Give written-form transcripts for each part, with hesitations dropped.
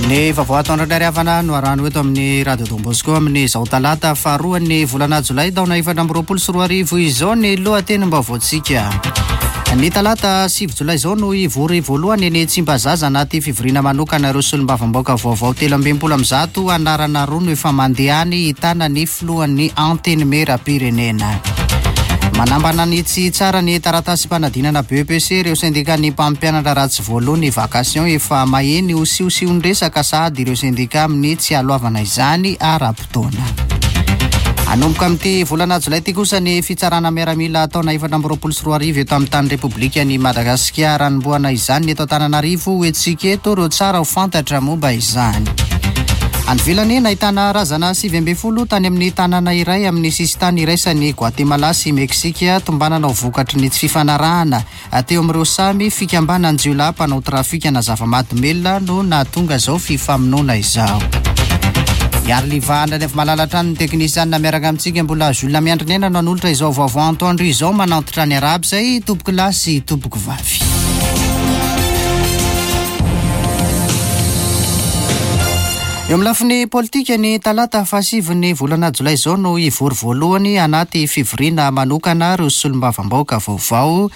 Ny vaovao atondran-dariavana no arahano eto amin'ny Radio Don Bosco amin'ny izao talata faharoan'ny volana Jolay taona 2024 izao ny lohatenim-baovaontsika. Ny talata 7 Jolay izao no ivory voalohany ny Tsimbazaza anaty fivoriana manokana ireo solombavambaoka vaovao 17 anarana roa no efa mandehany hitana ny filohan'ny anteny meram-pirenena. Manambana ny tsy tsara ny taratasy mpanadinana BEPC ireo sendika ny mpampianatra ratsy voalohany ny vacation efa maheny ho siosiondresaka sady ireo sendika amin'ny tsy aloavana izany ara-potoana. Anomboka amin'ity volana Jolay ity kosa ny fitsarana miaramila taona 2024 eto amin'ny tany Repoblika ny Madagasikara ranomboana izany eto Antananarivo hoentsika eto ireo tsara ho fantatra momba izany. Andivilany nahitana razana 70 tany amin'ny tanàna iray amin'ny sisitany iraisany Guatemala sy Meksika tombanana ho vokatry ny tsy fifanarahana teo amin'ireo samy fikambanana jiolahy mpanao trafika na zava-mahadomelona no nahatonga izao fifamonoana izao. Iary livahana nefa malalatra ny teknisianina miaraka amintsika mbola Jules Miandrinena no anolotra izao vaovao antoandro izao manantitra ny araby izay tompoko lahy sy tompoko vavy. Eo amin'ny lafiny politika ny talata fahasivy volana Jolay izao no ivory voalohany anaty fivoriana manokana ireo solombavambaoka vaovao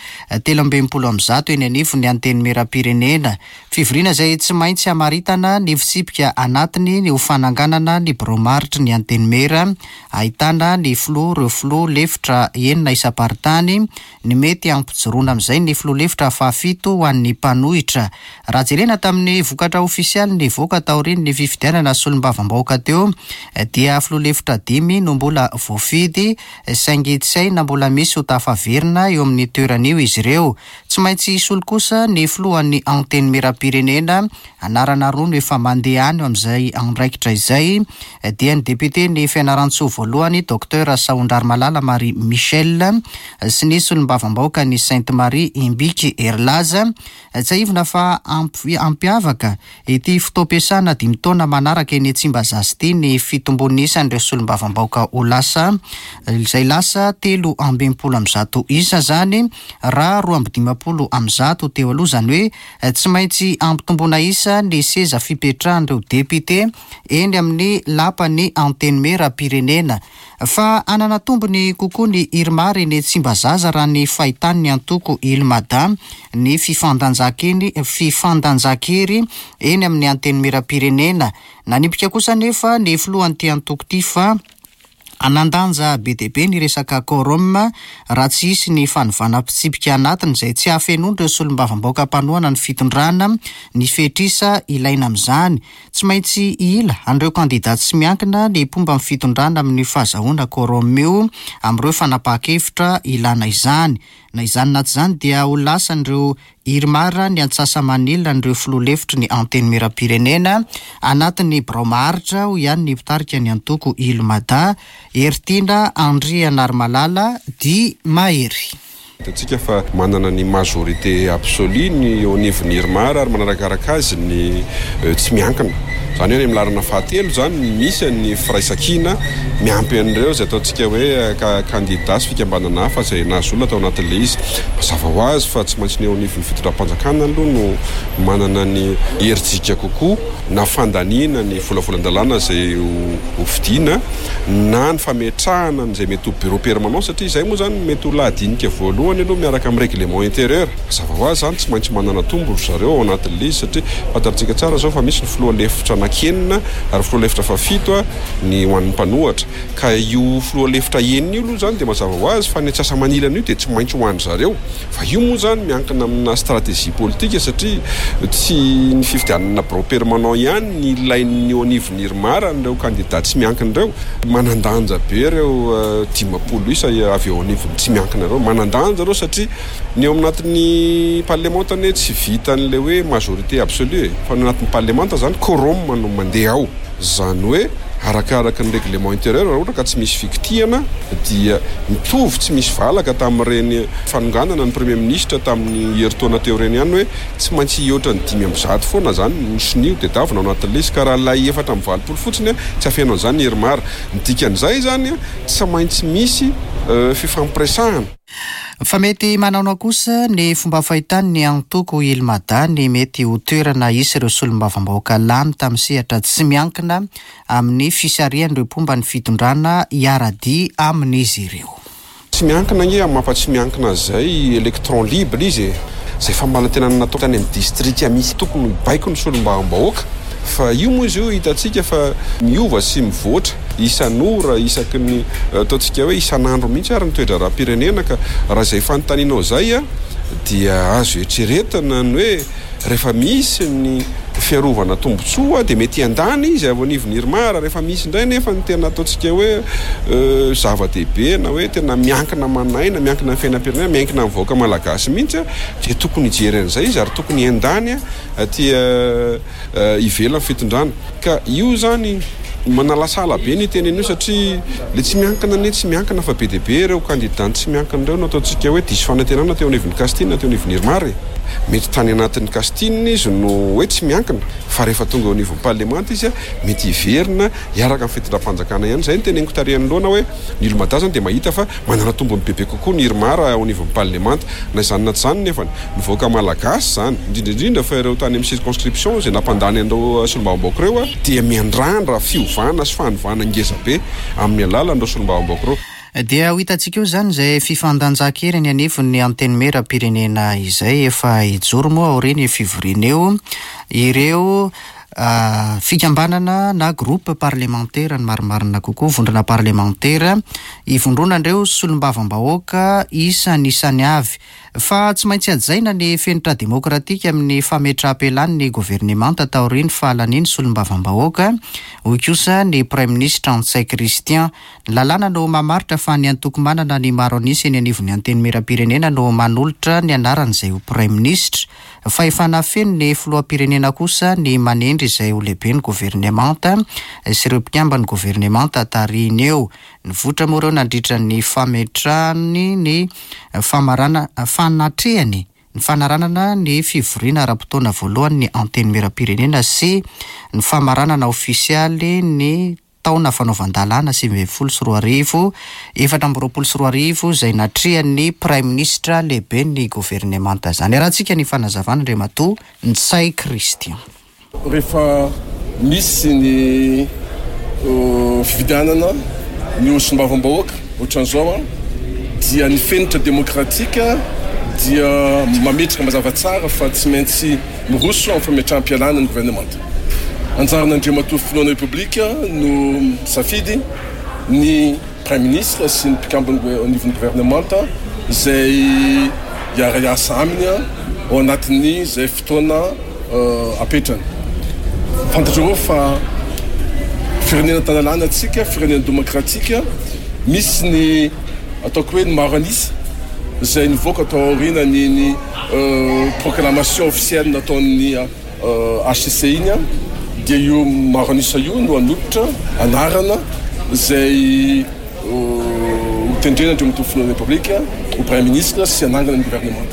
17 eny anivy ny anteny meram-pirenena. Fivoriana izay tsy maintsy hamaritana ny fitsipika anatiny ny hofananganana ny bromaritry ny anteny mera, ahitana ny ireo filoha lefitra enina isam-paritany, ny mety ampijoroana amin'izay ny filoha lefitra fahafito ho an'ny mpanohitra. Raha jerena tamin'ny vokatra ofisialy ny voaka taoriny ny fifidianana solombavambaoka teo dia filoha lefitra 5 no mbola voafidy saingy tsy hay na mbola misy ho tafaverina eo amin'ny toeran'io izy ireo. Tsy maintsy isolo kosa ny filohan'ny anteny meram-pirenena anarana roa no efa mandehany amin'izay andraikitra izay dia ny député ny Fianarantsoa voalohany Dr Saondrary Malala Marie Michel sy ny solombavambaoka ny Sainte Marie Imbiky Erlaza tsy aivina fa ampiavaka ity fotoam-piasana 5 taona manaraka eny Tsimbazaza ity ny fitombonisan'ireo solombavambaoka ho lasa izay lasa 320 isa zany raha 250 teo aloha, zany hoe tsy maintsy ampitombona isa ny seza fipetrahan'ireo député eny amin'ny lapany anteny meram-pirenena. Fa anana tombony kokoa ny Irmary eny Tsimbazaza raha ny fahitany ny antoko Ilmada ny fifandanjakery eny amin'ny anteny meram-pirenena. Nanimpika kosa nefa ny filohan'ity antoko ity fa anandanja be dia be ny resaka quorum raha tsy hisy ny fanovana-pitsipika anatiny izay tsy hafenondreo solombavambaoka mpanohana ny fitondrana ny fetrisa ilaina amin'izany. Tsy maintsy ila an'ireo kandidaty sy miankina ny mpomba amin'ny fitondrana amin'ny fahazahoana quorum io amin'ireo fanapahan-kevitra ilana izany. Na izany na tsy izany dia ho lasan'ireo Irmara ny Antsasamanila n'ireo filoha lefitry ny anteny meram-pirenena anatin'ny bromaritra ho ihany ny mpitarika ny antoko Ilmada, Ertina Andrianary Malala Di Mahery. Tsika fa manana ny majorité absolue ny eo anivon'ny Irmara ary manarakaraka azy ny tsy miankina. Zany hoe milarana fahatelo zany misy ny firaisan-kina miampy an'ireo izay ataontsika hoe candidat sy fikambanana hafa izay nahazoana tao anatin'ilay izy. Mazava ho azy fa tsy maintsy ny eo anivon'ny fitondram-panjakana aloha no manana ny herijika kokoa na fandaniana ny volavolan-dalàna izay ho fidiana na ny fametrahana n'izay mety ho bureau permanent satria izay moa zany mety ho lahadinika voalohany aloha miaraka amin'ny règlement intérieur. Mazava ho azy zany tsy maintsy manana tombony zareo ao anatin'ilay izy satria fantarintsika tsara zao fa misy ny filoha lefitra kenina ary filoha lefitra fafito ny ho an'ny mpanohatra ka io filoha lefitra enina io aloha zany dia mazava ho azy fa ny Antsasamanilana io dia tsy maintsy ho an'ny zareo fa io moa zany miankina amina stratégie politika satria tsy ny fifidianana bureau permanent ihany ny ilain'ny eo anivon'ny Irmara n'ireo kandidaty tsy miankina ireo manandanja be ireo 50 isa avy eo anivon'ny tsy miankina ireo manandanja ireo satria ny eo anatin'ny parlementa ny tsy vitan'ilay hoe majorité absolue fa ny anatin'ny parlementa zany quorum no mandeha ao. Zany hoe arakaraka ny règlement intérieur raha ohatra ka tsy misy fikitihana dia mitovy tsy misy valaka tamin'ireny fanonganana ny premier ministre tamin'ny heritaona teo ireny ihany hoe tsy maintsy hihoatra ny 5 foana zany nosinio dia davina ao anatin'ilay izy ka raha lay 4 fotsiny tsy afenao an'izany Irmara. Ny dikan'izay zany tsy maintsy misy fifampiresahana. Fa mety manao kosa ny fomba fahitany ny antoko Ilmadany mety ho toerana isy ireo solombavambahoaka lany tamin'ny sehatra tsy miankina amin'ny fisarian'ireo pomba ny fitondrana iaradi amin'izy ireo. Tsy miankina nge amin'ny mampatsy miankina zay électron libre izy zay fambalatena natao tany amin'ny district misy tokony baiko ny solombavambahoaka fa io moa izy io hitantsika fa miova sy mivoatra isan'ora isaky ny ataontsika hoe isan'andro mihitsy ary ny toedra raha-pirenena ka raha izay fanontanianao zay dia azo eritreretana ny hoe rehefa misy ny fiarovana tombotsoa dia mety andany izy avy anivon'Irmara rehefa misy indray nefa ny tena ataontsika hoe zava-dehibe na hoe tena miankina manaina miankina amin'ny fiainam-pirenena miankina amin'ny vahoaka malagasy mihitsy dia tokony hijery an'izay izy ary tokony endany tia ivelan'ny fitondrana ka io zany manalasala be ny tenen'io satria le tsy miankina ny tsy miankina fa be dia be ireo kandidany tsy miankina ireo no ataontsika hoe diso fanantenana teo anivon'ny Castine teo anivon'Irmara mety tany anatin'ny Castine izy no hoe tsy miankina fa rehefa tonga ao anivon'ny Parlement izy mety hiverina hiaraka amin'ny fitondram-panjakana ihany zay ny teneniko tarihan'ny loana hoe ny Ilmada zany dia mahita fa manana tombony bebe kokoa ny Irmara ao anivon'ny Parlement na izany na tsy izany nefa ny vahoaka malagasy zany indrindrindrindra fa ireo tany amin'ny circonscription zay nampandany andreo solombavambahoaka ireo dia miandrandra fiovana sy fanovana ngeza be amin'ny alalan'ireo solombavambahoaka ireo. Dia ho hitantsika eo zany izay fifandanjan-kely ny anivon'ny anteny mera-pirenena izay efa hijoro moa aoriany fivoriana eo ireo fikambanana na groupe parlementaire ny marimarina kokoa vondrana parlementaire ivondronandreo solombavambahoaka isan'isany avy fa tsy maintsy ajaina ny fenitra demokratika amin'ny fametraha-pelany ny gouvernemanta taoriny fahalaniny solombavambahoaka hoy kosa ny Premier Ministre Antsay Christian lalàna no mamaritra fa ny antoko manana ny maro anisy ny anivon'ny anteny mera-pirenena no manolotra ny anaran'izay ho Premier Ministre fa efa nafeno ny filoham-pirenena kosa ny manendry izay ho lehibe ny gouvernemanta sy ireo mpikambany gouvernemanta tariny eo ny votra moa ireo nandritra ny fametrahany ny fanatrehany ny fanaranana ny fivoriana ara-potoana voalohany ny anteny mera-pirenena sy ny famaranana ofisialy ny taona fanaovan-dalàna 2024 2024 izay natrehan'ny Prime Ministre lehibe ny gouvernemanta zany arahantsika ny fanazavana Andriamatoa Ntsay Christian. Rehefa misy ny fividianana ny solombavambahoaka ohatran'izao dia ny fenitra demokratika dia mametraka mazava tsara fa tsy maintsy miroso amin'ny fametraha-pialana ny gouvernemanta. Anjaran'Andriamatoa filohan'ny Repoblika no safidy ny Prime Ministre sy ny mpikambany anivon'ny gouvernemanta izay hiara-iasa aminy ao anatin'ny izay fotoana apetrany. Fantatrareo fa firenena tanàlana atsika, firenena demokratika, misy ny ataoko hoe ny maro anisy izay nivoaka atao aoriana ny proclamation officielle nataon'ny HCC iny dia io maro anisa io no anolotra anarana izay hotendrena Andriamatoa filohan'ny Repoblika ho Premier Ministre sy anangana ny gouvernement.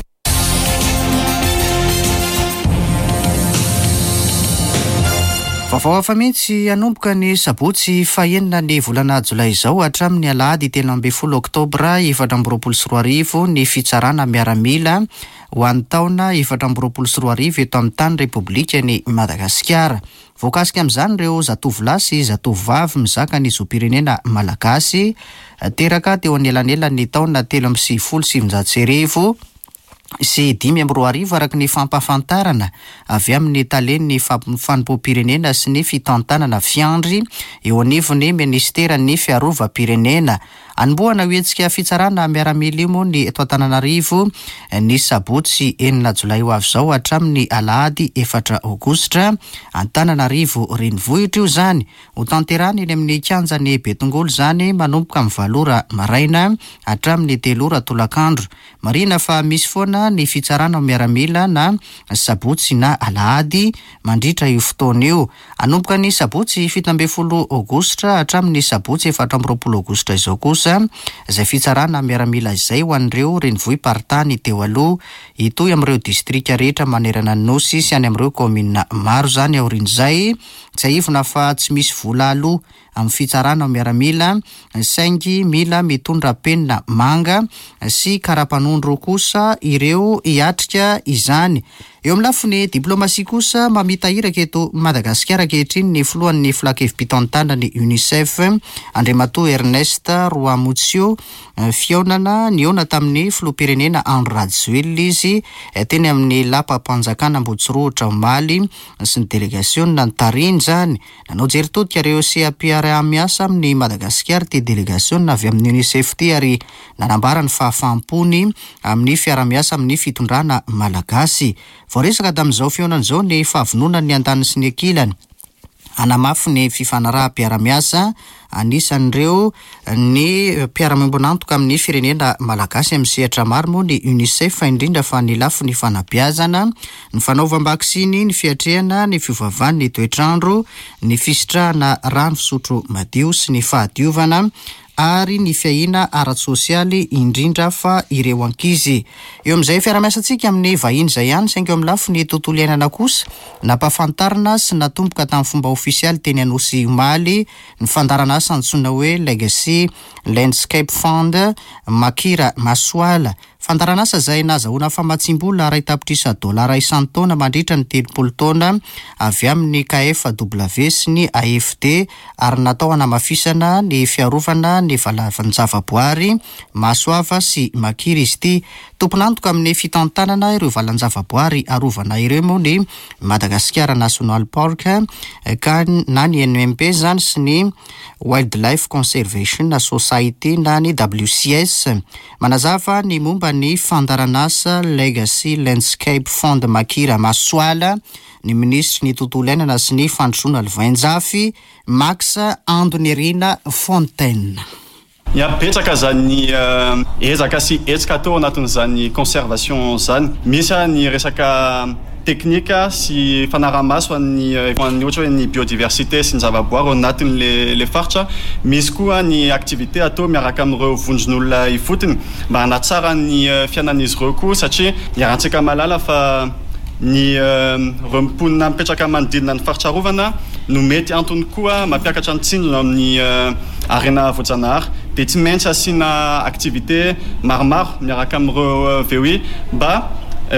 Vaovao hafa mihitsy hanomboka ny sabotsy fahaenina ny volana jolay izao hatramin'ny alahady 13 oktobra 2024 ny fitsarana miaramila ho an'ny taona 2024 eto amin'ny tany Repoblikan'i Madagasikara. Voakasika amin'izany ireo zatovolahy sy zatovovavy mizaka ny zoam-pirenena malagasy teraka teo anelanelany taona 3,700 sy 5,4 araky ny fampafantarana avy amin'ny talen'ny fanompoam-pirenena sy ny fitantanana fiandry eo anivon'ny ministeran'ny fiarova-pirenena. Anomboana hoentsika fitsarana miaramila io moa ny eto Antananarivo ny sabotsy 9 jolay ho avy izao hatramin'ny alahady 4 aogositra Antananarivo renivohitra io zany ho tanterana eny amin'ny kianjan'ny Betongolo zany manomboka amin'ny 7 ora maraina hatramin'ny 3 ora tolakandro. Marina fa misy foana ny fitsarana miaramila na sabotsy na alahady mandritra io fotoana io. Anomboka ny sabotsy 17 aogositra hatramin'ny sabotsy 14 aogositra izao kosa izay fitsarana miaramila izay ho an'ireo renivohiparitany teo aloha itoy amin'ireo distrika rehetra manerana ny nosy sy any amin'ireo komina maro zany aorian'izay tsy aivona fa tsy misy vola aloha amin'ny fitsarana miaramila saingy mila mitondra penina manga sy karapanondro kosa ireo hiatrika izany. Eo amin'ny lafiny diplomasia kosa mamitahiraka eto Madagasikara ankehitriny ny filohan'ny filakevim-pitantanana ny UNICEF Andriamatoa Ernest Rwamutsio fiaonana niona tamin'ny filoham-pirenena Andry Rajoelina izy teny amin'ny lapa-panjakana Ambohitsirotra Omaly sy ny delegaciona nytariny zany nanao jeritodika ireo seapia-miasa amin'ny Madagasikara ty delegaciona avy amin'ny UNICEF ty ary nanambara ny fahafampony amin'ny fiara-miasa amin'ny fitondrana malagasy. Voaresaka tamin'izao fiaonan'izao ny fahavononany an-tany sy ny ankilany anamafy ny fifanaraha-piara-miasa anisan'ireo ny mpiara-miombonantoka amin'ny firenena malagasy amin'ny sehatra maro moa ny UNICEF indrindra fa ny lafy ny fanabeazana, ny fanaovam-bakisiny, ny fiatrehana, ny fiovavan'ny ny toetrandro, ny fisitrahana rano fisotro madio sy ny fahadiovana ary ny fiahina ara-tsosialy indrindra fa ireo ankizy. Eo amin'izay fiara-miasantsika amin'ny vahiny izay ihany saingy eo amin'ny lafy ny tontolo iainana kosa nampahafantarina sy natomboka tamin'ny fomba ofisialy teny Anosy Omaly ny fandarana asa antsoina hoe Legacy Landscape Fund Makira Masoala. Fandaranasa izay nazahoana famatsim-bola ray tapitrisa $100 isan-taona mandritra ny 30 taona avy amin'ny KFW sy ny AFD ary natao hanamafisana ny fiarovana ny valan-javaboary Masoava sy Makira izy ity. Tomponantoka amin'ny fitantanana ireo valan-javaboary arovana ireo moa ny Madagascar National Park ka na ny NMP zany sy ny Wildlife Conservation Society na ny WCS. Manazava ny momba ny fandaranasa Legacy Landscape Fund Makira Masoala ny ministry ny tontolo iainana sy ny fandrosoana Vainjafy Max Andonirina Fontaine. Betsaka zany ezaka sy etsika atao anatin'izany conservation zany. Misy ny resaka teknika sy fanaramaso ny ohatra hoe ny biodiversité sy ny zavaboary anatin'le faritra. Misy koa ny activité atao miaraka amin'ireo vondron'olona ifotony mba hanatsara ny fiainan'izy ireo koa satria iarahantsika malala fa ny remponina mipetraka manodidina ny faritra rovana no mety antony koa mampiakatra ny tsinjona amin'ny arena voajanahary dia tsy maintsy asiana activité maromaro miaraka amin'ireo VOI mba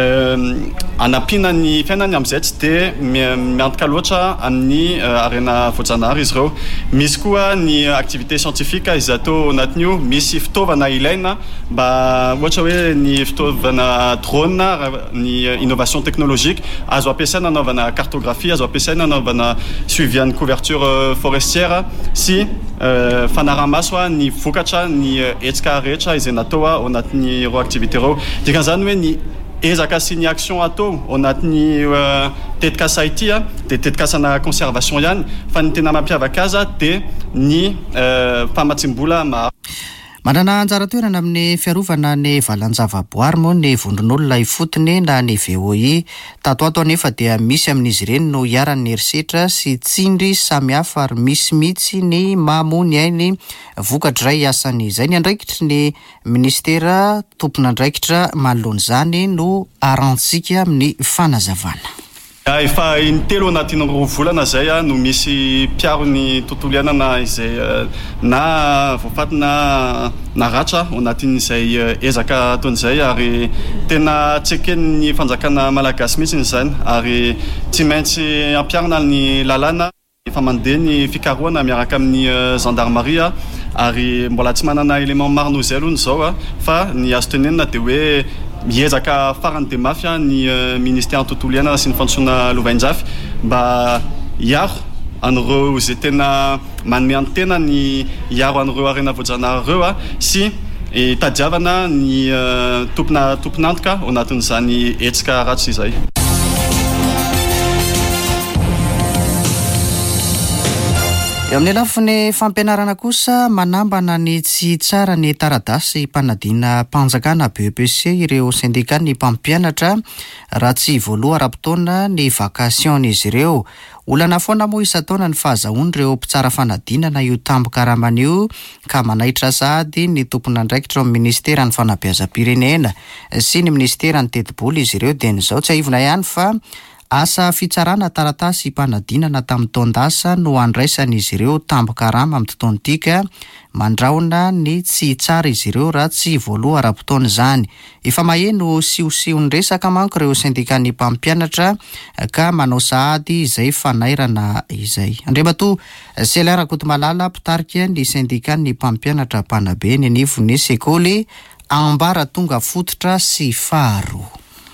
anampiana ny fiainany amin'izay tsy dia miantoka loatra amin'ny arena voajanahary izy ireo. Misy koa ny activité scientifique izy atao anatin'io, misy fitaovana ilaina mba ohatra hoe ny fitaovana drone, ny innovation technologique azo ampiasaina anaovana cartographie, azo ampiasaina anaovana suivi ny couverture forestière sy fanaramaso ny vokatra ny etsika rehetra izay natao ao anatin'ny ireo activité ireo. Dikan'izany hoe ny ezaka sy ny action atao ao anatin'ny tetikasa ity dia tetikasana conservation ihany fa ny tena mampiavaka azy dia ny famatsim-bola maro. Manana anjara toerana amin'ny fiarovana ny valan-javaboary moa ny vondron'olona ifotony na ny VOI. Tato anefa dia misy amin'izy ireny no hiaran'ny herisetra sy tsindry samihafa ary misy mihitsy ny mamony ainy vokatra iray asany. Izay ny andraikitry ny ministera tompon'andraikitra manoloana izany no arantsika amin'ny fanazavana. Efa intelo anatin'ny volana zay no misy mpiaro ny tontolo iainana izay na voafaty na ratra ao anatin'izay ezaka ataon'izay ary tena tseken'ny fanjakana malagasy mihitsy izany ary tsy maintsy ampiarina ny lalàna efa mandeha ny fikarohana miaraka amin'ny gendarmerie ary mbola tsy manana élément maro noho izay aloha zao fa ny azo tenenina dia hoe miezaka farany dia mafy ny ministère tontolo iainana sy ny fandrosoana Vainjafy mba hiaro an'ireo izay tena manome antena ny hiaro an'ireo arena voajanahary ireo sy tadiavana ny tomponantoka ao anatin'izany etsika ratsy izay. eo amin'ny lafiny fampianarana kosa manambana ny tsy tsara ny taradasy mpanadina mpanjakana BEPC ireo sindika ny mpampianatra raha tsy voaloha ara-potoana ny vakasion izy ireo. Olana foana moa isa-taona ny fahazahoany ireo mpitsara fanadinana io tamboka ramana io ka manaitra sahady ny tompona andraikitra amin'ny ministera ny fanabeazam-pirenena sy ny ministera ny teti-bola izy ireo dia n'izao tsy aivona ihany fa asa fitsarana taratasy mpanadinana tamin'ny taondasa no andraisana izy ireo tamboka rama amin'ny tontolo tika mandraona ny tsy tsara izy ireo raha tsy voaloha ara-potoana izany. Efa maheno siosiony resaka manko ireo sindikany mpampianatra ka manao sahady izay fanairana izay. Andriamatoa Selara Kotomalala mpitarika ny sindikany mpampianatra mpanabe ny anivon'ny sekoly ambara tonga fototra sy faharoa.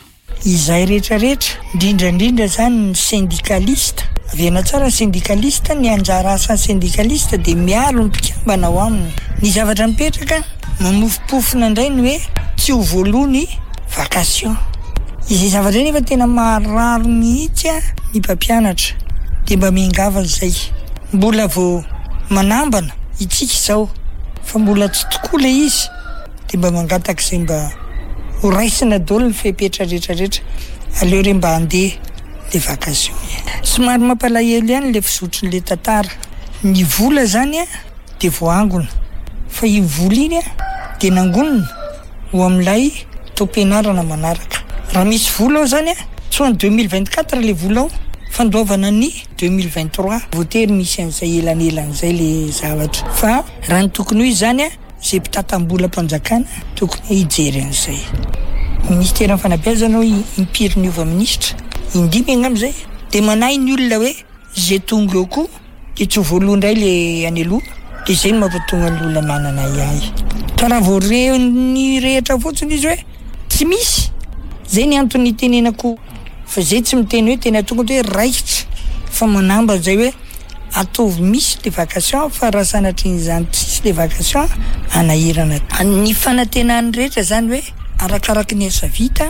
Izay rehetrarehetra indrindrandrindra zany ny syndikalista avena tsara syndikalista ny anjara asan'ny syndikalista dia miaro ny mpikambana ao aminy ny zavatra mipetraka mamofopofona indray ny hoe tsy ho voaloha ny vakasion. Izay zavatra nefa tena mararo mihitsy ny mpampianatra dia mba miangava zay mbola vao manambana itsika izao fa mbola tsy tokoa le izy dia mba mangataka izay mba ho raisina dolo ny fepetra rehetrarehetra aleo re mba handeha le vakasion. Somary mampalahelo ihany le fizotronyle tantara. Ny vola zany dia voangona fa io vola iny dia nangonina ho amin'ilay tom-pianarana manaraka. Raha misy vola ao zany tsy ho any 2024 le vola ao fandoavana ny 2023 voatery misy an'izay elanelan'izay le zavatra fa raha ny tokony ho izy zany zay mpitatam-bola mpanjakana tokony hijery an'izay. Ministera ny fanabeazana impiry ny ova ministra indimy angam'izay dia manahy ny olona hoe zay tonga eo koa dia tsy ho voaloha indray le any aloha dia izay no mampatonga ny olona manana iahy. Ka raha vao ny rehetra fotsiny izy hoe tsy misy zay ny antony tenenako fa zay tsy miteny hoe tena tonga hoe raikitra fa manamba zay hoe ataovy misy le vakasion fa raha sanatr'izany tsisy le vakasion anahirana. Ny fanantenany rehetra zany hoe arakaraky ny asa vita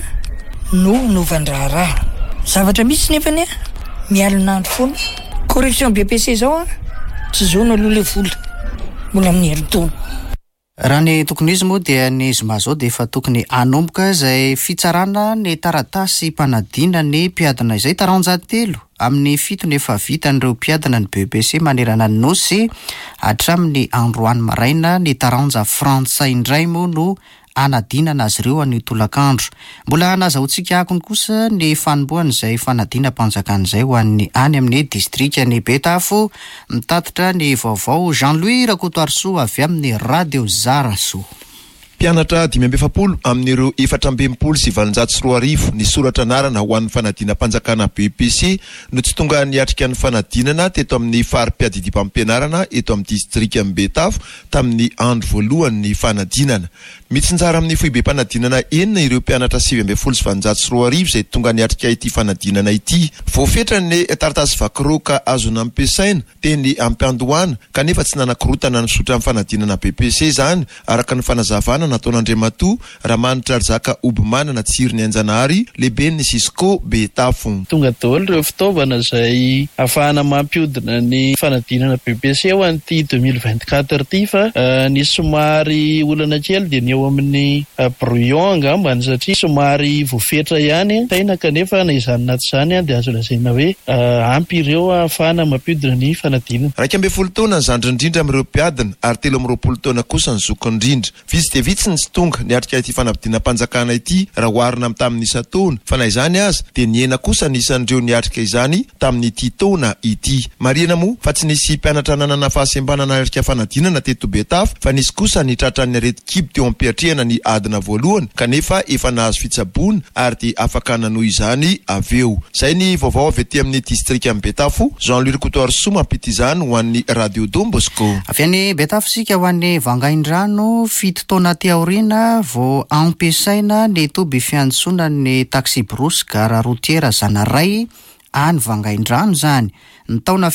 no novandraharaha. Zavatra misy nefany mialonandro foana. Correction BEPC zao tsy zao no aloha le vola mbola amin'ny herintaona. Raha ny tokony izy moa dia ny zoma zao dia efa tokony anomboka izay fitsarana ny taratasy mpanadina ny mpiadana izay taranjatelo amin'ny fitony efa vitan'ireo mpiadana ny BEPC manerana ny nosy hatramin'ny androany maraina ny taranja frantsay indray moa no anadinana azy ireo any tolakandro. Mbola nazahoantsika akony kosa ny fanomboana izay fanadina mpanjakan'izay ho an'ny any amin'ny distrika ny Betafo. Mitatitra ny vaovao Jean-Louis Rakotoarsoa avy amin'ny Radio Zarasoa. Mpianatra 570 amin'ireo 420 sy 740 ny soratra anarana ho an'ny fanadina mpanjakana BEPC no tsy tonga niatrika ny fanadinana teto amin'ny fari-piadidim-pampianarana eto amin'ny distrika Betafo tamin'ny andro voalohan'ny fanadinana. Mitsinjara amin'ny foibe mpanadinana enina ireo mpianatra 770 sy 740 izay tonga niatrika ity fanadinana ity. Voafetra ny taratasy vakiroka azona ampiasaina teny ampiandohana kanefa tsy nanakorotana ny sotra amin'ny fanadinana BEPC zany araka ny fanazavana nataon'Andriamatoa Ramanitra Arzaka Obomanana tsirony Anjanahary lehibe ny Cisco Betafo. Tonga daholo ireo fitaovana izay ahafahana mampiodina ny fanadinana BEPC ho an'ity 2024 ity fa ny somary olana kely dia ny eo amin'ny brouillon angambany satria somary voafetra ihany taina kanefa na izany naty izany dia azo lazaina hoe ampy ireo ahafahana mampiodina ny fanadinana. 12 taona ny zandry indrindra amin'ireo mpiadina ary 13 taona kosa ny zoko indrindra. Vitsy ny tsy tonga niatrika ity fanadinana mpanjakana ity raha oharina tamin'ny isa-taona fa na izany aza dia ny ena kosa nisan'ireo niatrika izany tamin'ity taona ity. Marina moa fa tsy nisy mpianatra nanana fahasembanana niatrika fanadinana teto Betafo fa nisy kosa nitratran'ny areti-kibo teo ampiatrehana ny adina voalohany kanefa efa nahazo fitsaboana ary dia afaka nanohy izany avy eo. Zay ny vaovao avy ety amin'ny distrika Betafo. Jean-Louis Rakotoarsoa mampita izany ho an'ny Radio Don Bosco. Avy any Betafo sika ho an'ny Vangaindrano 7 taona aoriana vao ampiasaina ny toby fiantsoana ny taxi brousse gara routière Zanaray any Vangaindrano zany. Ny taona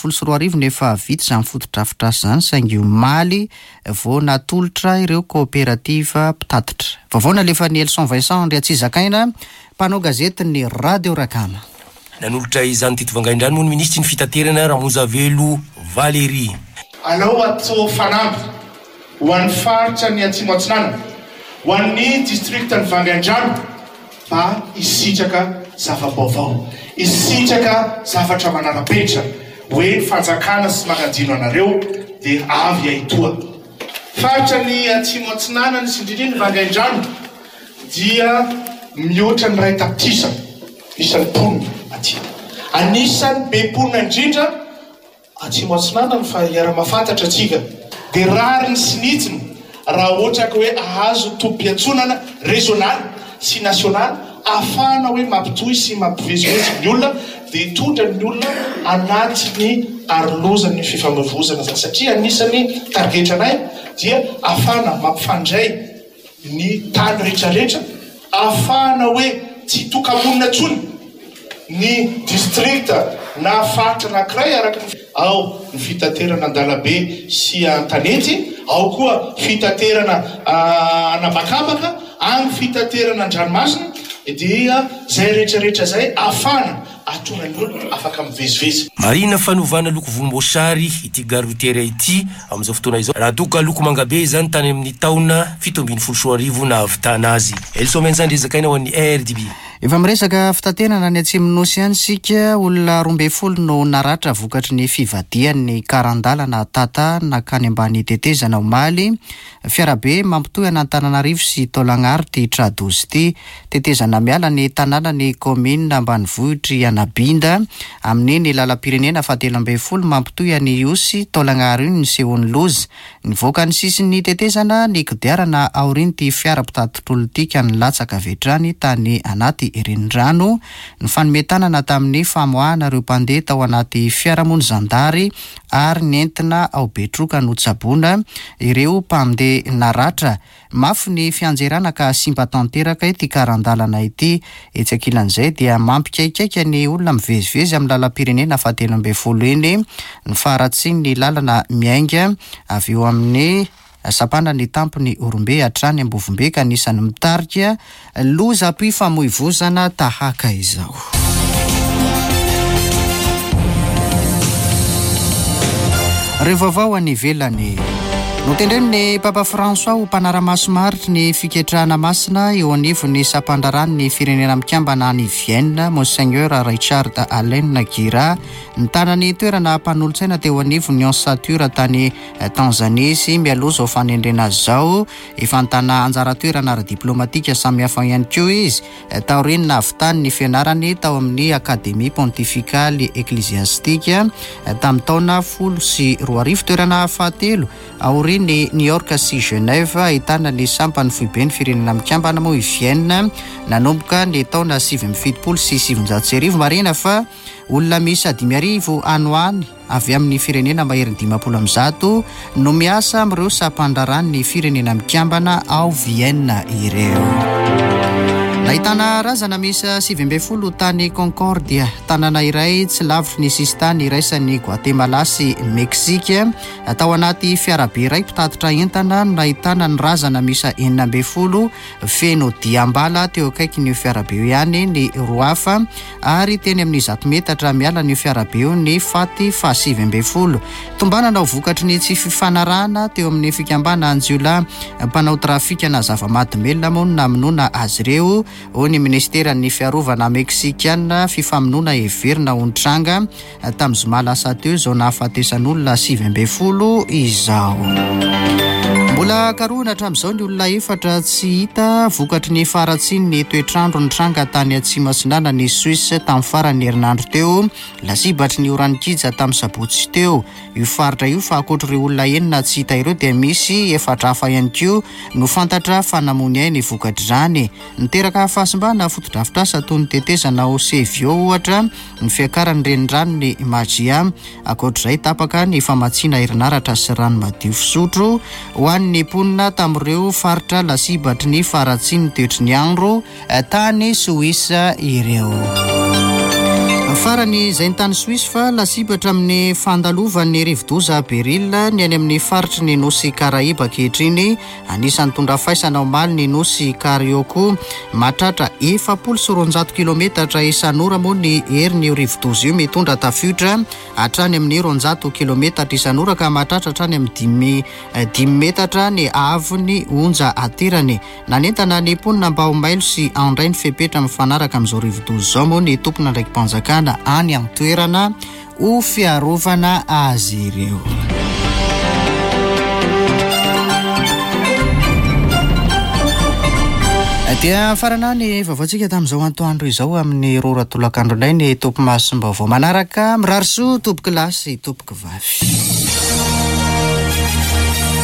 17 nefa vita izany fotodrafitrasa izany saingy omaly vao natolotra ireo kooperativa mpitatitra. Vaovao nalefa ny Elson Vincent Andriatsizakaina, mpanao gazety ny Radio Rakama. nanolotra izany teto Vangaindrano moa ny ministry ny fitaterana Ramonjavelo Valérie. Alao atao fanamby ho an'ny faritra ny Atsimo Atsinanana, ho an'ny district ny Vangaindrano mba isitraka zava-baovao, isitraka zavatra manara-penitra hoe fanjakana sy mankandino anareo dia avy ahitoa. Faritra ny Atsimo Atsinanana sy indrindra ny Vangaindrano dia mihoatra ny ray tapitisa isan'ny ponina aty. Anisan'ny be ponina indrindra Atsimo Atsinanana fa iara-mafantatra atsika dia rary ny sinitsiny raha ohatra ka hoe ahazo tompiantsonana régional sy national ahafahana hoe mampitohy sy mampivezivezy ny olona dia hitondra ny olona anaty ny arlozan'ny fifamoivoizana zany satria anisan'ny targetranay dia ahafahana mampifandray ny tany rehetrarehetra, ahafahana hoe tsy tokamonina tsony ny district na faritra anankiray araka ao ny fitaterana Andalabe sy Antanety, ao koa fitaterana Anabakabaka, any fitaterana Andranomasina, dia zay rehetrarehetra zay ahafahana atoran'olo afaka mivezivezy. Marina fanovana loko volomboasary ity gare routière ity amin'izao fotoana izao. Raha toka loko mangabe zany tany amin'ny taona 7 na avitana azy. Elson zany rezakaina ho an'ny RDB. Efa miresaka fitaterana ny Atsimonosy any sika, olona 12 no naratra vokatry ny fivadian'ny karandalana tata nakany ambany tetezana omaly. Fiarabe mampitohy an'Antananarivo sy Taolagnaro ty tradozy ty, tetezana miala ny tanàna ny commune ambanivohitry Anabinda amin'ny lalam-pirenena 17 mampitohy any Iosy Taolagnaro iny ny sehony lozy. Nivoaka ny sisin'ny tetezana ny kodiarana aoriny ty fiara mpitatitr'olotika ny latsaka vetrany tany anaty Irendrano. Ny fanometanana tamin'ny famoahana ireo mpandeha tao anaty fiaramony zandary ary nentina ao Betroka no tsabona ireo mpande naratra. Mafy ny fianjerana ka simba tanteraka ity karandalana ity. Etsy ankilan'izay dia mampikaikaika ny olona mivezivezy amin'ny lalam-pirenena 17 eny ny faratsiny ny lalana miainga avy eo amin'ny sapana ny tampony Orombe hatrany Ambovombe ka anisan'ny mitarika loza mpifamoivoizana tahaka izao. Revavao any ivelany. Notendreny Papa François ho mpanaramaso maritry ny fiketrahana masina eo anivon'ny sapandrarany ny firenena mikambana any Vienne, Monseigneur Richard Alain Gira, ny tanany toerana mpanolotsaina teo anivon'ny Ansatura tany Tanzania sy mialoza ho fanendrena zao, ifantana anjara toerana ara-diplomatika samihafa ihany koa izy. Taorinina avitany ny fianarany tao amin'ny Académie Pontificale Ecclésiastique tamin'ny taona 12 toerana 7 aoriny New York sy Genève ahitana ny sampany foibe ny firenena mikambana moa i Vienne nanomboka ny taona 770 sy 700 marina fa olona misy 5,000 anoany avy amin'ny firenena maherin'ny 50 no miasa amin'ireo sampandrarany ny firenena mikambana ao Vienne ireo. Nahitana razana misa 70 tany Concordia, tanàna iray tsy lavitry ny sistany iraisan'ny Guatemala sy Meksika. Tao anaty fiarabe iray mpitatitra entana nahitana ny razana misa 90 feno diambala teo akaiky ny fiarabe ihany ny roafa ary teny amin'ny 100 metatra miala ny fiarabe ny faty fa 70. Tombanana ho vokatry ny tsy fifanarahana teo amin'ny fikambana Anjiola mpanao trafika na zava-mahadomelona moa namonoana azy ireo. Ho ny ministeran'ny fiarovana Meksikiana fifamonoana heverina ontranga tamin'ny zoma lasa teo zao nahafatesan'olona 70 izao. Mbola karohana hatramin'izao ny olona efatra tsy hita vokatry ny faratsiny ny toetrandro ny tranga tany Atsimo Atsinanana ny Suisse tamin'ny farany herinandro teo, lasibatry ny oranikija tamin'ny sabotsy teo. Io faritra io fa ankoatr'ireo olona enina tsy hita ireo dia misy efatra hafa ihany koa no fantatra fanamony ainy vokatry izany. Niteraka fahasimbana fotodrafitrasa toy ny tetezana ao Sevio ohatra ny fiakaran'ny renirano ny Magia, ankoatr'izay tapaka ny famatsiana herinaratra sy rano madio fisotro ho an'ny ponina tamin'ireo faritra lasibatry ny faratsiny toetry ny andro tany Suisse ireo. farany izay ny tany Suisse fa lasibatra amin'ny fandalovan'ny rivodoza Beril ny any amin'ny faritry ny nosy Karaiba ankehitriny. Anisan'ny tondra faisana omaly ny nosy Karioko, mahatratra 700 kilometatra isan'ora moa ny herin'io rivodoza io, mitondra tafiotra hatrany amin'ny 200 kilometatra isan'ora ka mahatratra hatrany amin'ny 5 metatra ny avony onja atirany. Nanentana ny mponina mba ho mailo sy andray ny fepetra mifanaraka amin'izao rivodoza zao moa ny tompona ndraiky mpanjakana any amin'ny toerana ho fiarovana azy ireo. Dia farana ny vaovaontsika tamin'izao antoandro izao amin'ny rora tolakandro indray ny tompo masom-baovao manaraka mirarisoa tompo kilasy tompoky vavy.